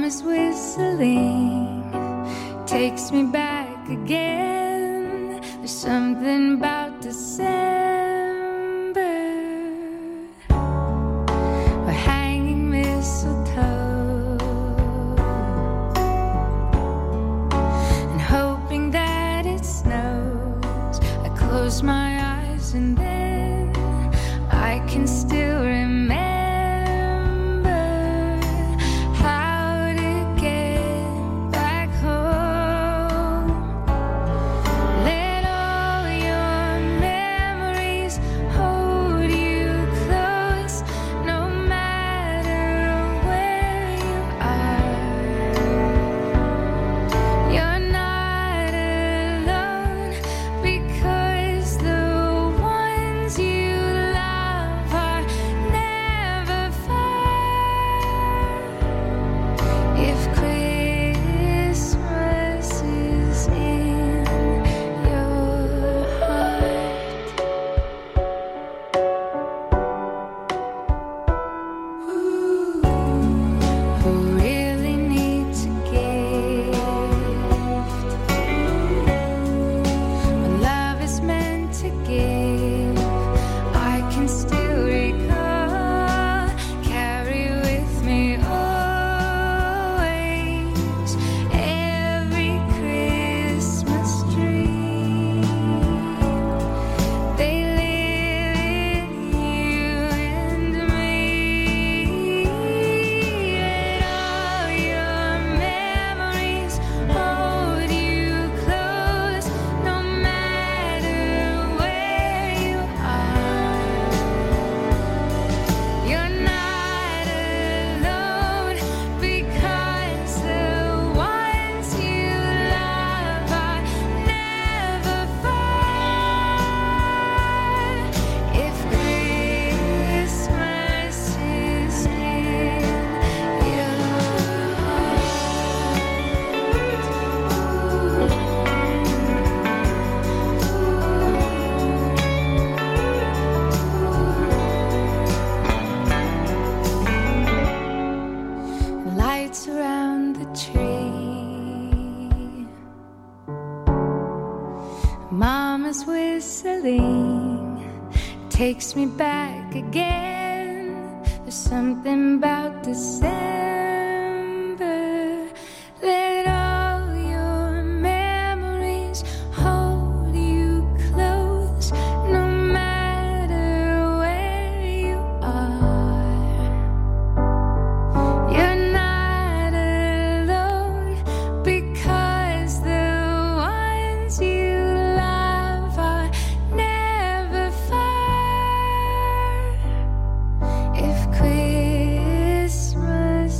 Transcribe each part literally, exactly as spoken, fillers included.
Mama's whistling takes me back again. There's something about December. We're hanging mistletoe and hoping that it snows. I close my eyes and then I can still remember takes me back again. There's something about December. Let all your memories hold you close, no matter where you are. You're not alone because the ones you love are never far. If Christmas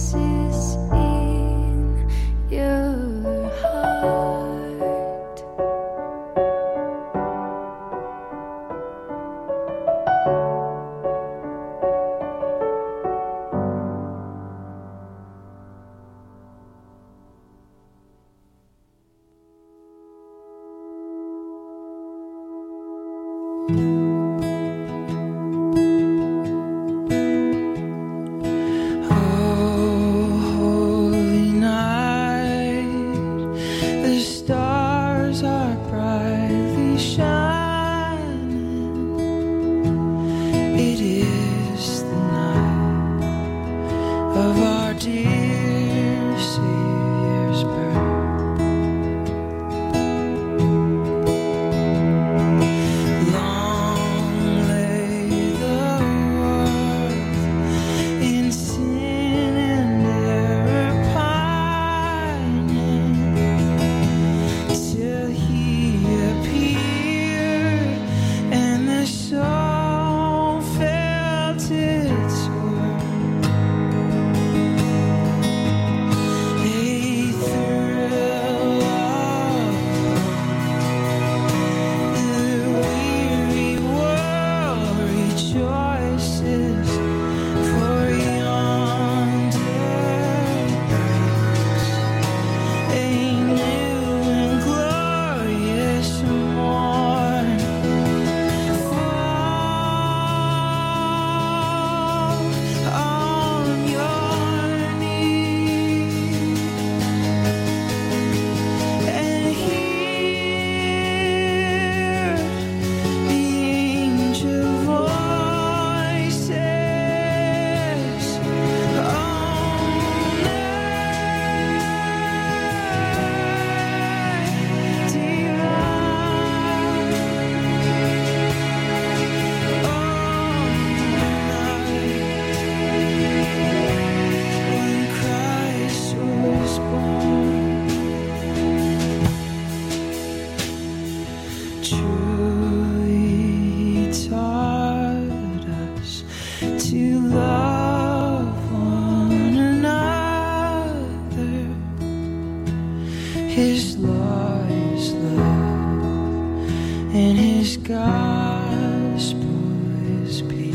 to love one another. His law is love, and his gospel is peace.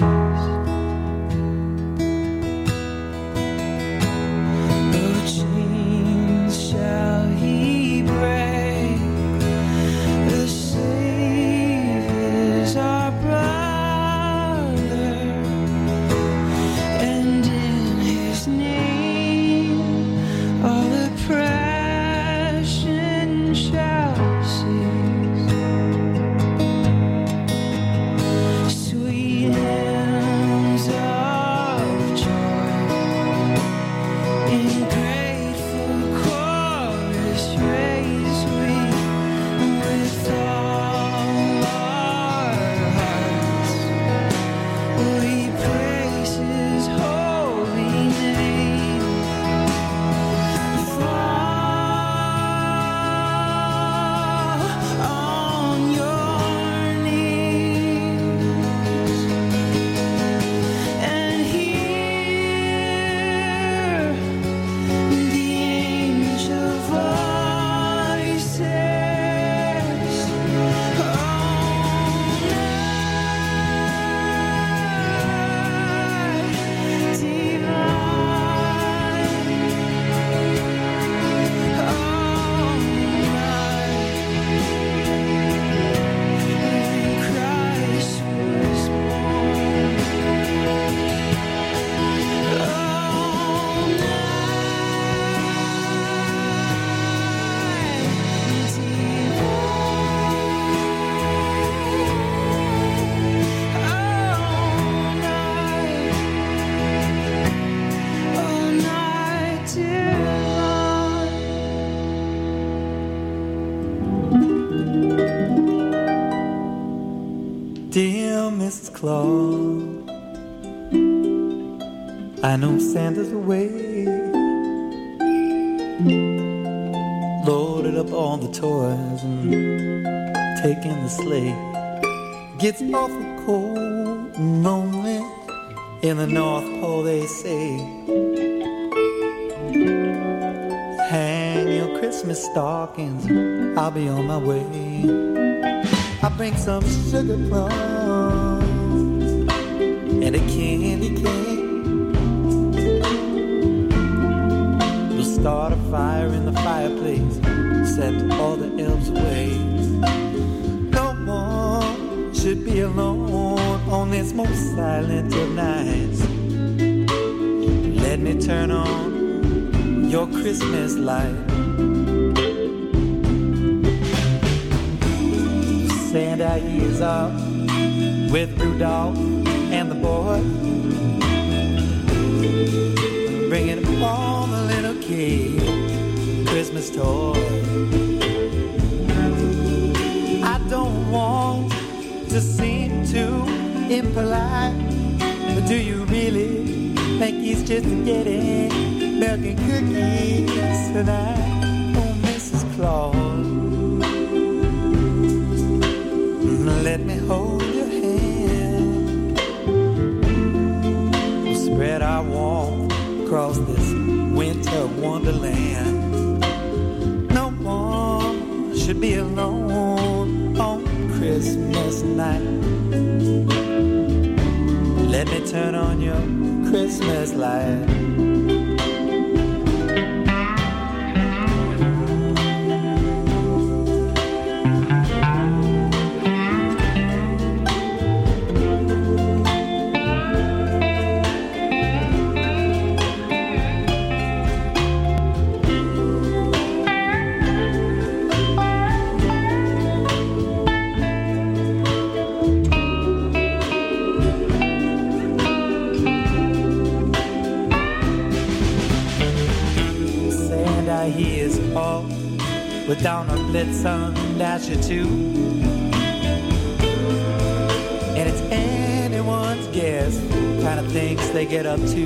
No chains shall he break. The Savior's our brother, and in his name all oppression shall cease. Sweet hymns of joy in grateful chorus raise we with all our hearts. We praise his holy name. Fall on your knees and hear the angel voices. Oh, night divine. Oh, night when Christ was born. Oh, night divine. Oh, night, oh, night divine. Dear Missus Claus, I know Santa's away, loaded up all the toys and taking the sleigh. Gets awful cold and lonely in the North Pole, they say. Hang your Christmas stockings, I'll be on my way. I bring some sugar plums and a candy cane. We'll start a fire in the fireplace, send all the elves away. No one should be alone on this most silent of nights. Let me turn on your Christmas light. Santa is up with Rudolph and the boy, bringing all the little kids Christmas toys. I don't want to seem too impolite, but do you really think he's just getting milk and cookies tonight? Oh, Missus Claus, let me hold your hand. We'll spread our warmth across this winter wonderland. No one should be alone on Christmas night. Let me turn on your Christmas light. He is off with down on Blitzen Dasher too, and it's anyone's guess kind of things they get up to.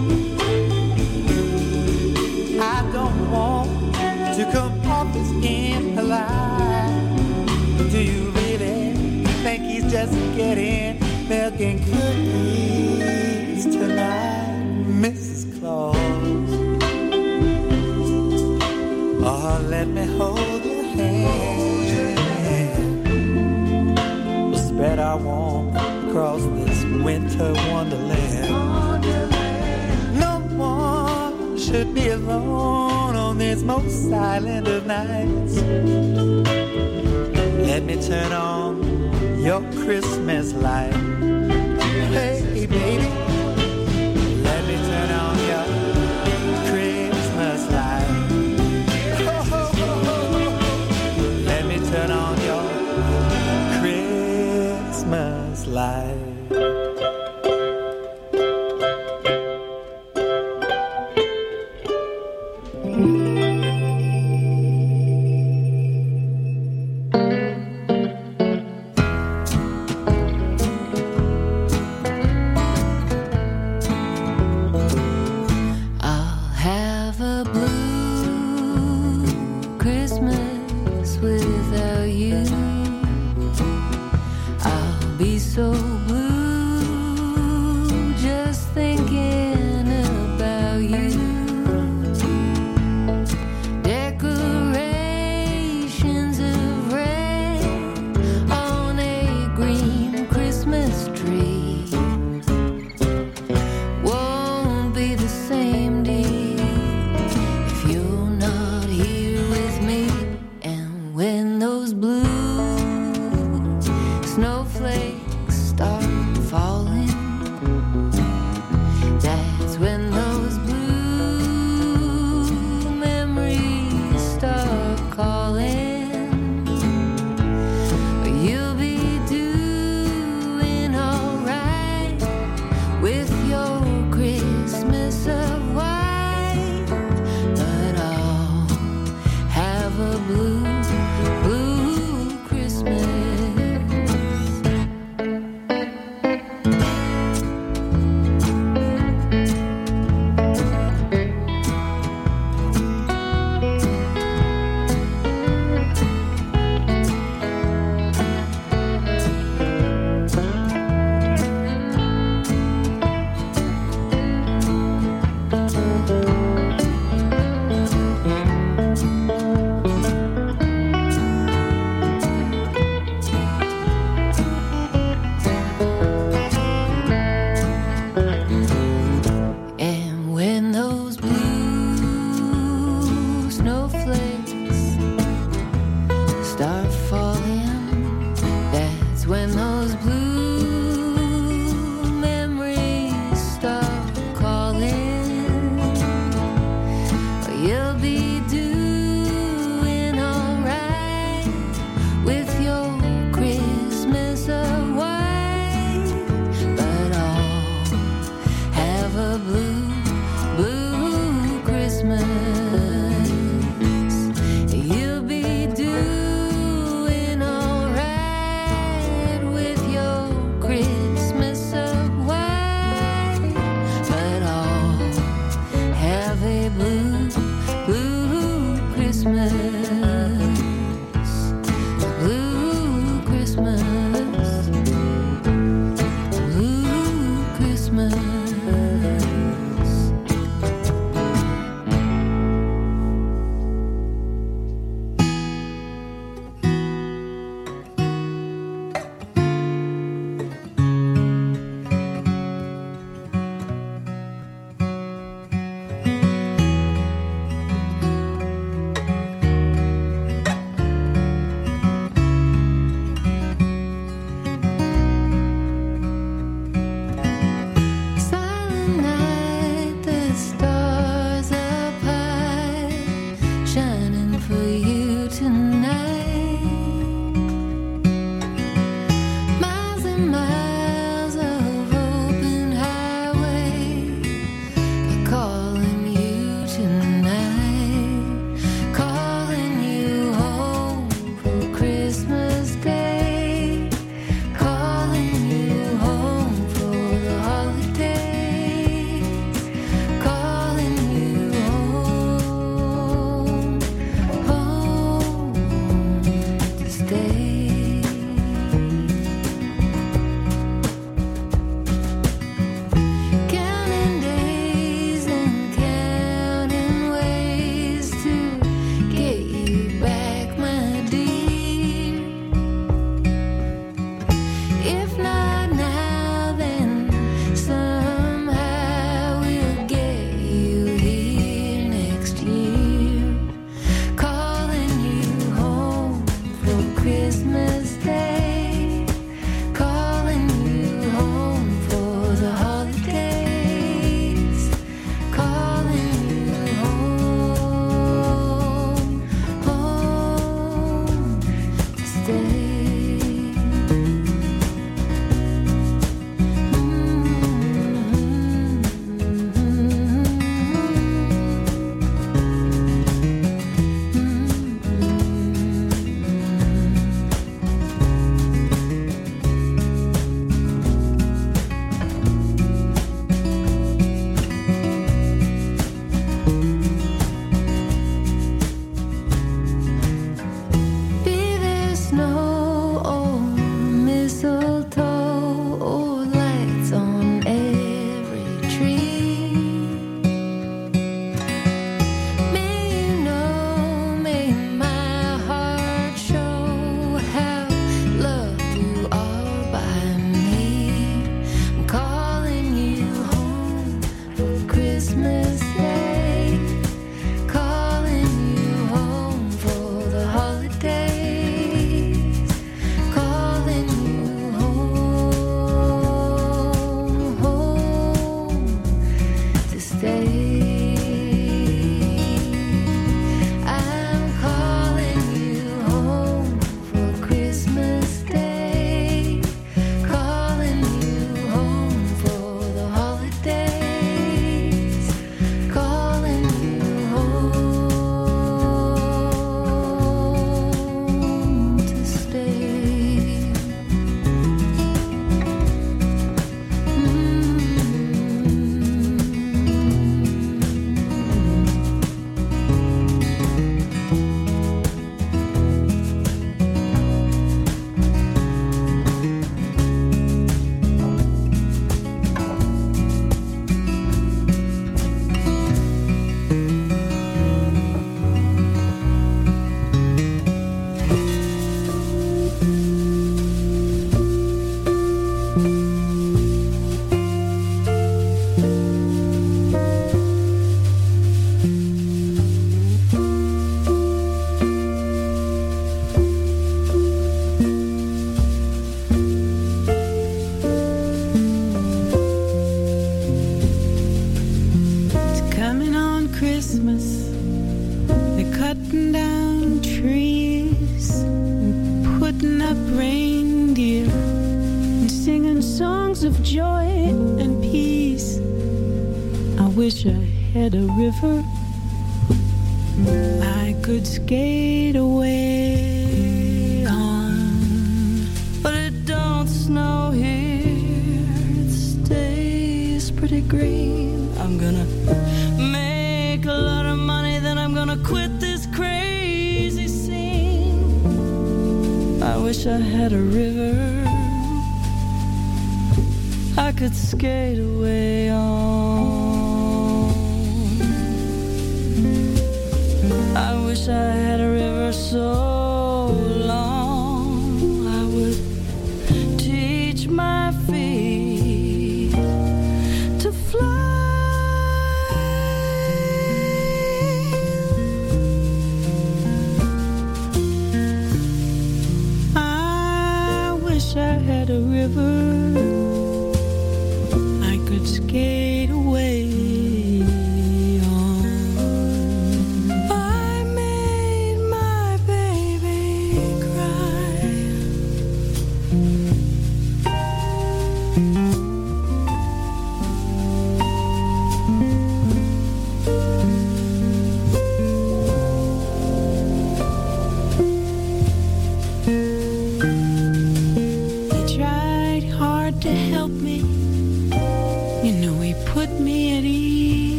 I don't want to come off as impolite, but do you really think he's just getting milking cookies tonight, Missus Claus. Oh, let me hold your hand. We'll spread our warmth across this winter wonderland. No one should be alone on this most silent of nights. Let me turn on your Christmas light. Hey, baby, let me turn on your Christmas light. Oh, oh, oh, oh. Let me turn on your Christmas light.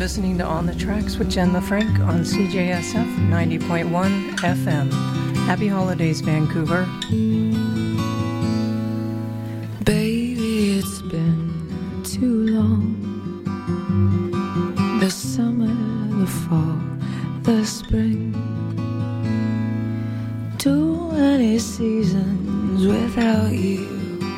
listening to On the Tracks with Jen LaFranc on C J S F ninety point one F M. Happy holidays, Vancouver. Baby, it's been too long. The summer, the fall, the spring. Too many seasons without